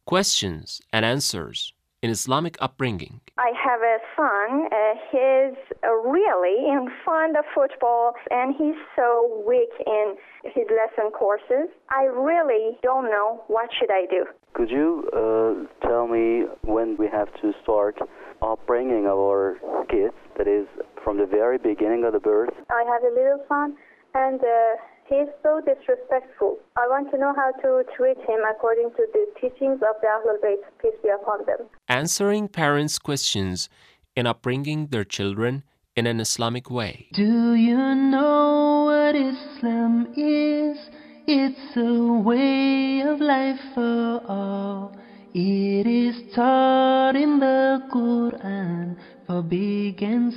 questions and answers in Islamic upbringing. I have a son. He's really fond of football, and he's so weak in his lesson courses. I really don't know what should I do. Could you tell me when we have to start upbringing our kids, that is, from the very beginning of the birth? I have a little son, and he's so disrespectful. I want to know how to treat him according to the teachings of the Ahlul Bayt, peace be upon them. Answering parents' questions in upbringing their children in an Islamic way. Do you know what Islam is? It's a way of life for all. It is taught in the Quran for big and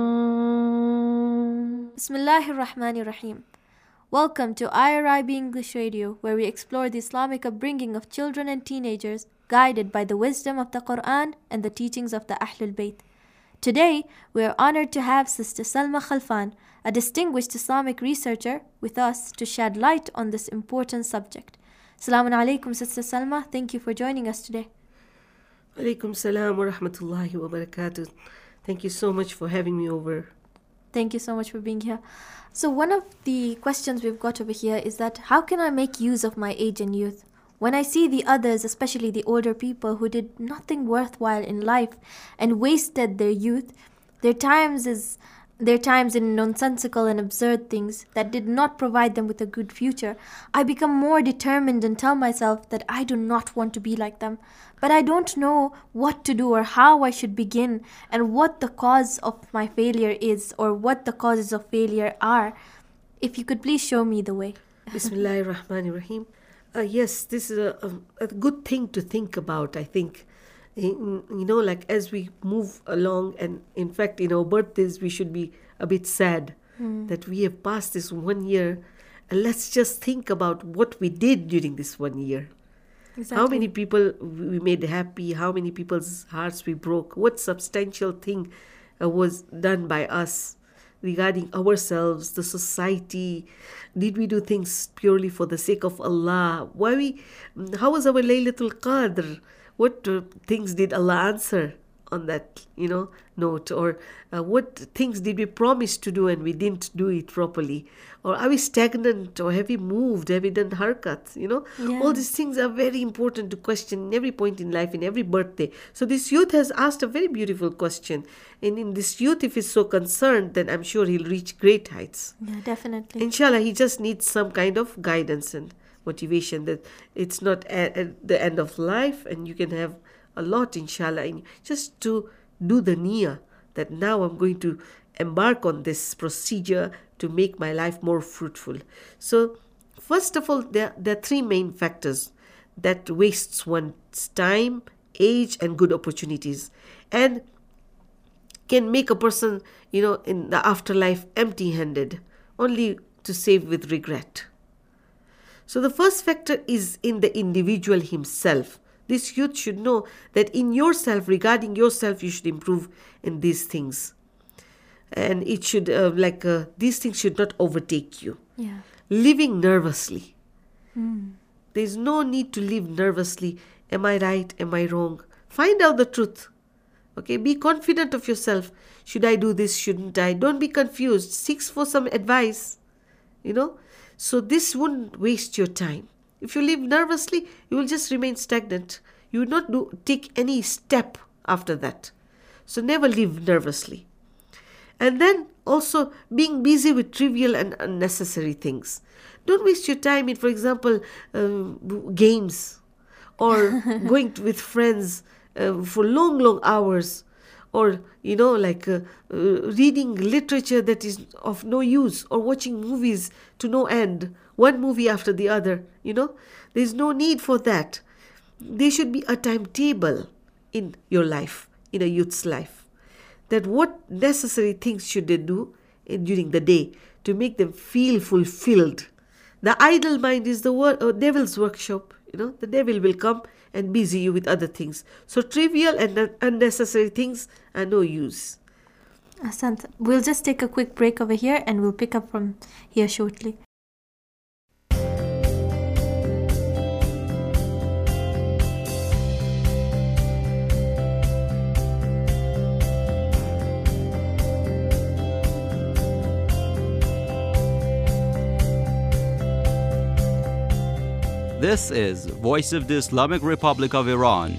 small. Bismillahir Rahmanir Rahim. Welcome to IRIB English Radio, where we explore the Islamic upbringing of children and teenagers, guided by the wisdom of the Quran and the teachings of the Ahlul Bayt. Today, we are honored to have Sister Salma Khalfan, a distinguished Islamic researcher, with us to shed light on this important subject. Assalamu alaikum, Sister Salma. Thank you for joining us today. Alaikum salam wa rahmatullahi wa barakatuh. Thank you so much for having me over. Thank you so much for being here. So one of the questions we've got over here is that how can I make use of my age and youth? When I see the others, especially the older people who did nothing worthwhile in life and wasted their youth, their times in nonsensical and absurd things that did not provide them with a good future, I become more determined and tell myself that I do not want to be like them. But I don't know what to do or how I should begin and what the cause of my failure is or what the causes of failure are. If you could please show me the way. Bismillahir Rahmanir Rahim. Yes, this is a good thing to think about, I think. Like as we move along, and in fact, in our birthdays, we should be a bit sad that we have passed this 1 year. And let's just think about what we did during this 1 year. Exactly. How many people we made happy, how many people's hearts we broke, what substantial thing was done by us regarding ourselves, the society. Did we do things purely for the sake of Allah? How was our Laylatul Qadr? What things did Allah answer on that, note? Or what things did we promise to do and we didn't do it properly? Or are we stagnant, or have we moved? Have we done harkat? Yeah. All these things are very important to question in every point in life, in every birthday. So this youth has asked a very beautiful question. And in this youth, if he's so concerned, then I'm sure he'll reach great heights. Yeah, definitely. Inshallah, he just needs some kind of guidance and motivation that it's not at the end of life, and you can have a lot, inshallah, and just to do the niyyah that now I'm going to embark on this procedure to make my life more fruitful. So first of all, there are three main factors that wastes one's time, age, and good opportunities, and can make a person, in the afterlife empty-handed, only to save with regret. So the first factor is in the individual himself. This youth should know that in yourself, regarding yourself, you should improve in these things. And it should, these things should not overtake you. Yeah. Living nervously. There's no need to live nervously. Am I right? Am I wrong? Find out the truth. Okay, be confident of yourself. Should I do this? Shouldn't I? Don't be confused. Seek for some advice. So this wouldn't waste your time. If you live nervously, you will just remain stagnant. You will not take any step after that. So never live nervously. And then also being busy with trivial and unnecessary things. Don't waste your time in, for example, games or going with friends for long hours, or reading literature that is of no use, or watching movies to no end, one movie after the other. There's no need for that. There should be a timetable in your life, in a youth's life, that what necessary things should they do during the day to make them feel fulfilled. The idle mind is the devil's workshop. The devil will come and busy you with other things. So trivial and unnecessary things are no use. Asante. We'll just take a quick break over here and we'll pick up from here shortly. This is Voice of the Islamic Republic of Iran.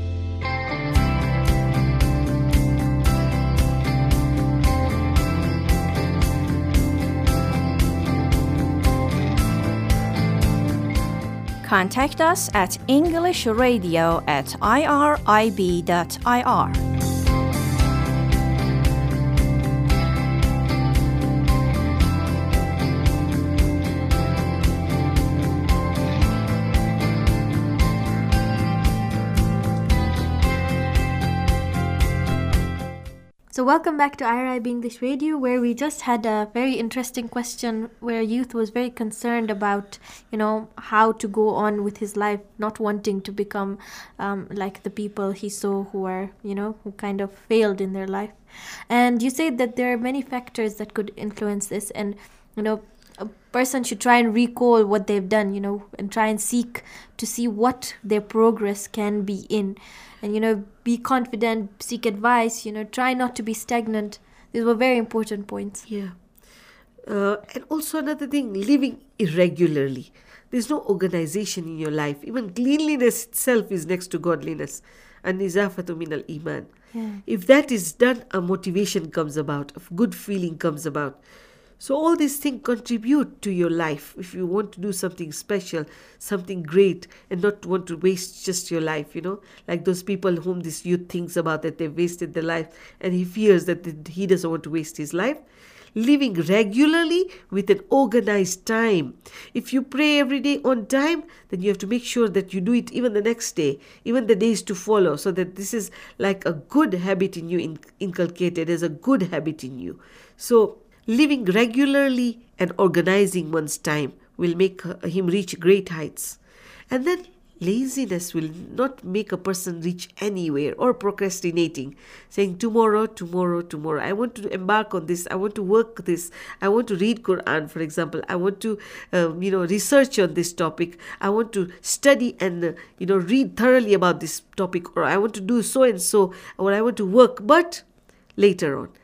Contact us at englishradio@irib.ir. So welcome back to IRIB English Radio, where we just had a very interesting question where youth was very concerned about, how to go on with his life, not wanting to become like the people he saw who are, who kind of failed in their life. And you said that there are many factors that could influence this, and, a person should try and recall what they've done, and try and seek to see what their progress can be in. And, be confident, seek advice, try not to be stagnant. These were very important points. Yeah. And also another thing, living irregularly. There's no organization in your life. Even cleanliness itself is next to godliness. And nizafatu min al-iman. If that is done, a motivation comes about, a good feeling comes about. So all these things contribute to your life. If you want to do something special, something great, and not want to waste just your life, like those people whom this youth thinks about that they've wasted their life, and he fears that he doesn't want to waste his life. Living regularly with an organized time. If you pray every day on time, then you have to make sure that you do it even the next day, even the days to follow, so that this is like a good habit in you, inculcated as a good habit in you. So living regularly and organizing one's time will make him reach great heights. And then laziness will not make a person reach anywhere, or procrastinating, saying tomorrow, I want to embark on this, I want to work this, I want to read Quran, for example, I want to research on this topic, I want to study and read thoroughly about this topic, or I want to do so and so, or I want to work, but later on.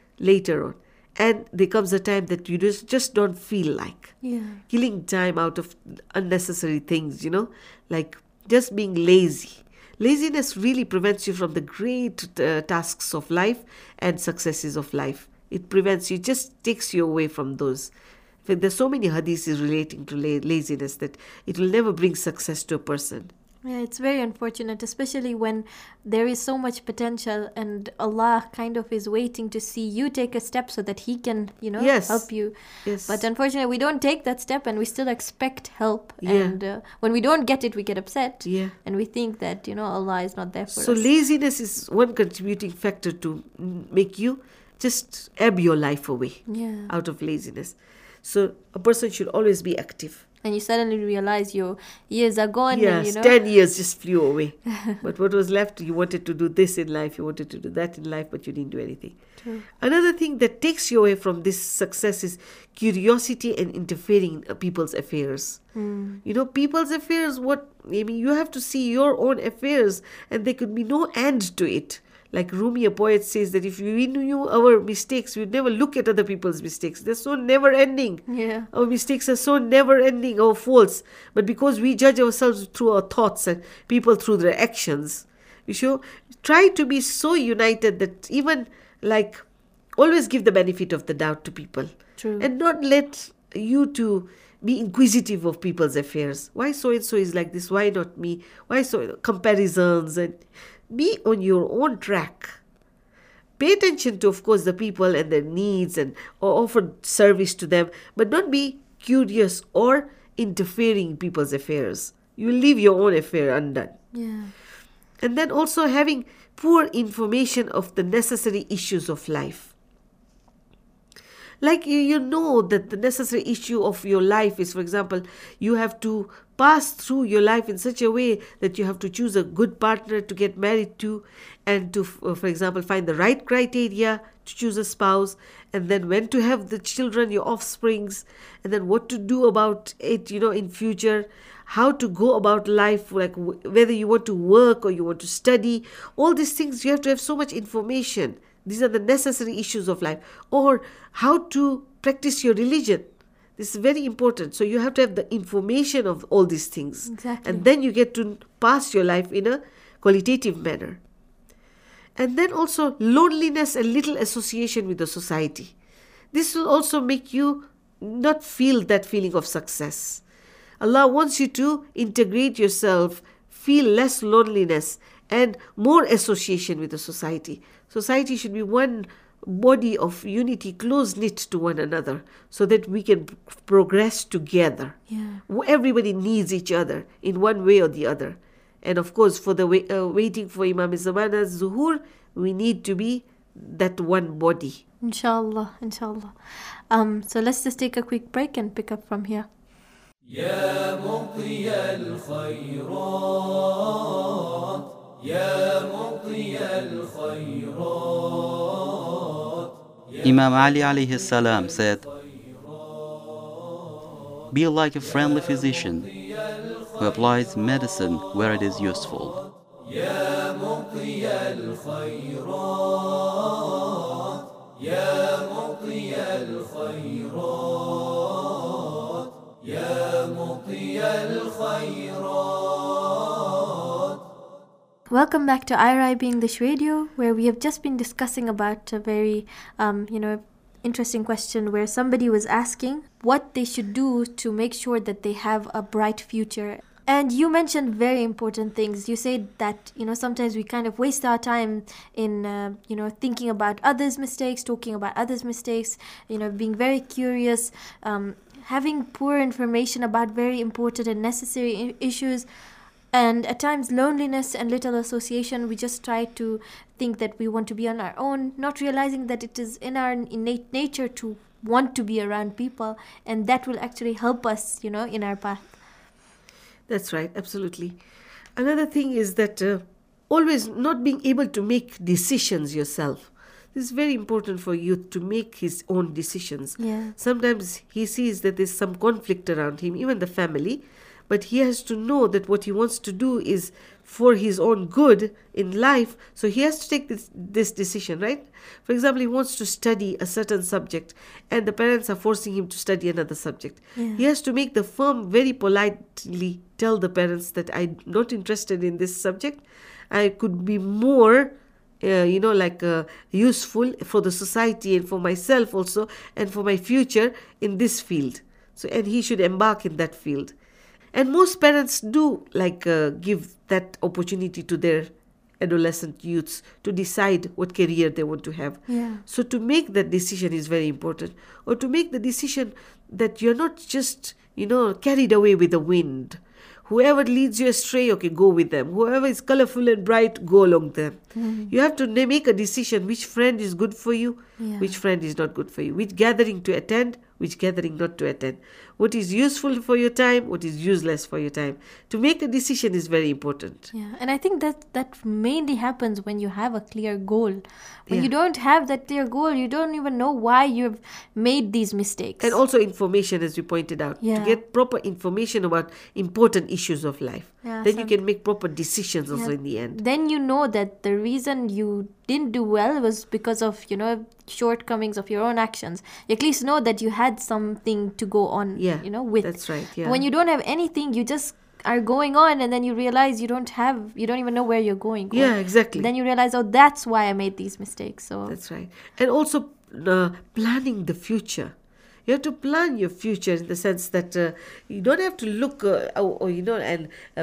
And there comes a time that you just don't feel like. Killing time out of unnecessary things, like just being lazy. Laziness really prevents you from the great tasks of life and successes of life. It prevents you, just takes you away from those. In fact, there's so many hadiths relating to laziness that it will never bring success to a person. Yeah, it's very unfortunate, especially when there is so much potential and Allah kind of is waiting to see you take a step so that He can, help you. Yes. But unfortunately, we don't take that step and we still expect help. Yeah. And when we don't get it, we get upset. Yeah. And we think that, Allah is not there for us. So laziness is one contributing factor to make you just ebb your life away out of laziness. So a person should always be active. And you suddenly realize your years are gone. Yes, and, 10 years just flew away. But what was left, you wanted to do this in life, you wanted to do that in life, but you didn't do anything. True. Another thing that takes you away from this success is curiosity and interfering in people's affairs. People's affairs, you have to see your own affairs, and there could be no end to it. Like Rumi, a poet, says that if we knew our mistakes, we would never look at other people's mistakes. They're so never-ending. Yeah. Our mistakes are so never-ending, our faults. But because we judge ourselves through our thoughts and people through their actions, we should try to be so united that even always give the benefit of the doubt to people. True. And not let you to be inquisitive of people's affairs. Why so-and-so is like this? Why not me? Why so? Comparisons and... Be on your own track. Pay attention to, of course, the people and their needs and or offer service to them, but don't be curious or interfering in people's affairs. You leave your own affair undone. Yeah. And then also having poor information of the necessary issues of life. Like you know that the necessary issue of your life is, for example, you have to pass through your life in such a way that you have to choose a good partner to get married to, and to, for example, find the right criteria to choose a spouse, and then when to have the children, your offsprings, and then what to do about it, in future, how to go about life, like whether you want to work or you want to study. All these things, you have to have so much information. These are the necessary issues of life. Or how to practice your religion. This is very important. So you have to have the information of all these things. Exactly. And then you get to pass your life in a qualitative manner. And then also loneliness and little association with the society. This will also make you not feel that feeling of success. Allah wants you to integrate yourself, feel less loneliness and more association with the society. Society should be one body of unity, close knit to one another, so that we can progress together. Yeah. Everybody needs each other in one way or the other. And of course, for the waiting for Imam Zamana's Zuhur, we need to be that one body. Inshallah, inshallah. So let's just take a quick break and pick up from here. يا مطي الخيرات يا مطي الخيرات. Imam Ali alayhi salam said, "Be like a friendly physician who applies medicine where it is useful." يا مطي الخيرات يا مطي الخيرات يا مطي الخيرات. Welcome back to IRIB English Radio, where we have just been discussing about a very, interesting question where somebody was asking what they should do to make sure that they have a bright future. And you mentioned very important things. You said that, sometimes we kind of waste our time in, thinking about others' mistakes, talking about others' mistakes, being very curious, having poor information about very important and necessary issues. And at times, loneliness and little association, we just try to think that we want to be on our own, not realizing that it is in our innate nature to want to be around people, and that will actually help us, in our path. That's right, absolutely. Another thing is that always not being able to make decisions yourself. This is very important for youth, to make his own decisions. Yeah. Sometimes he sees that there's some conflict around him, even the family, but he has to know that what he wants to do is for his own good in life. So he has to take this decision, right? For example, he wants to study a certain subject and the parents are forcing him to study another subject. Yeah. He has to make the firm very politely tell the parents that I'm not interested in this subject. I could be more useful for the society and for myself also and for my future in this field. So, and he should embark in that field. And most parents do give that opportunity to their adolescent youths to decide what career they want to have. Yeah. So to make that decision is very important. Or to make the decision that you're not just, carried away with the wind. Whoever leads you astray, okay, go with them. Whoever is colorful and bright, go along them. Mm-hmm. You have to make a decision which friend is good for you, which friend is not good for you, which gathering to attend, which gathering not to attend, what is useful for your time, what is useless for your time. To make a decision is very important. Yeah, and I think that mainly happens when you have a clear goal. When you don't have that clear goal, you don't even know why you've made these mistakes. And also information, as you pointed out, Yeah. to get proper information about important issues of life. Yeah, Then you can make proper decisions also Yeah. in the end. Then you know that the reason you didn't do well was because of, shortcomings of your own actions. You at least know that you had something to go on, with. That's right, yeah. When you don't have anything, you just are going on and then you realize you don't even know where you're going. Yeah, exactly. Then you realize, that's why I made these mistakes. So That's right. And also planning the future. You have to plan your future in the sense that you don't have to look and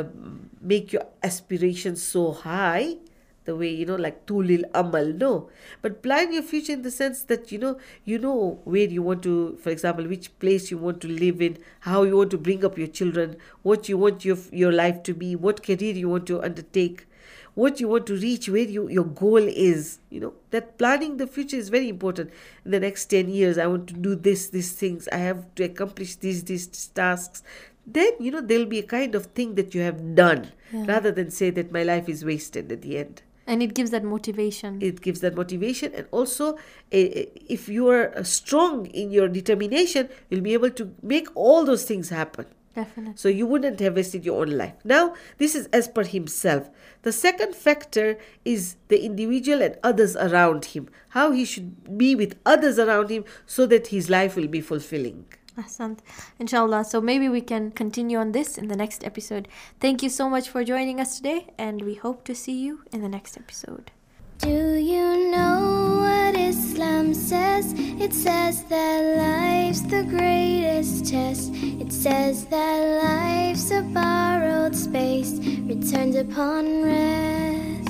make your aspirations so high, the way, like tulil amal, no. But plan your future in the sense that, you know where you want to, for example, which place you want to live in, how you want to bring up your children, what you want your life to be, what career you want to undertake, what you want to reach, where your goal is. That planning the future is very important. In the next 10 years, I want to do these things. I have to accomplish these tasks. Then, there'll be a kind of thing that you have done, rather than say that my life is wasted at the end. And it gives that motivation. It gives that motivation. And also, if you are strong in your determination, you'll be able to make all those things happen. Definitely. So you wouldn't have wasted your own life. Now, this is as per himself. The second factor is the individual and others around him. How he should be with others around him so that his life will be fulfilling. Ahsant. Inshallah. So maybe we can continue on this in the next episode. Thank you so much for joining us today, and we hope to see you in the next episode. Do you know what Islam says? It says that life's the greatest test. It says that life's a borrowed space, returned upon rest.